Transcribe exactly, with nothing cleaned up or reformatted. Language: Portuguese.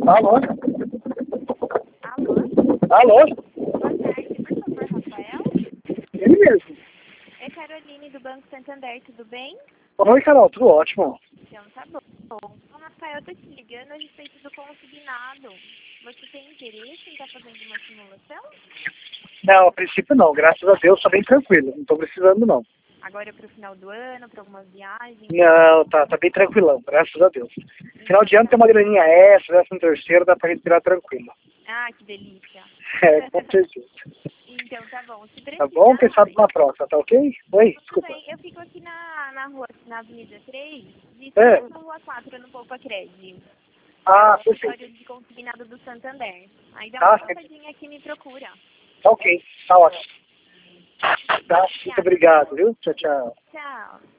Alô? Alô? Alô? Boa tarde, por favor, Rafael? Ele mesmo. É Caroline do Banco Santander, tudo bem? Oi, Carol, tudo ótimo. Então tá bom. Então, Rafael, eu tô te ligando a respeito do consignado. Você tem interesse em estar fazendo uma simulação? Não, a princípio não, graças a Deus, tá bem tranquilo, não tô precisando não. Agora para o final do ano, para algumas viagens? Não, tá, tá bem tranquilão, graças a Deus. Final de ano tem uma graninha extra, décimo terceiro, dá pra respirar tranquilo. Ah, que delícia. É, com certeza. Então tá bom. Se Tá precisar... bom? Quem sabe uma próxima, tá ok? Oi, Tudo desculpa. bem, eu fico aqui na, na rua, na Avenida três, de É. na Rua quatro, no Poupa Cred. Ah, É o perfeito. escritório de consignado do Santander. Aí dá uma Tá, passadinha aqui e me procura. tá ok, tá ótimo. Tá, muito Obrigada, obrigado, viu? viu? Tchau, tchau. Tchau.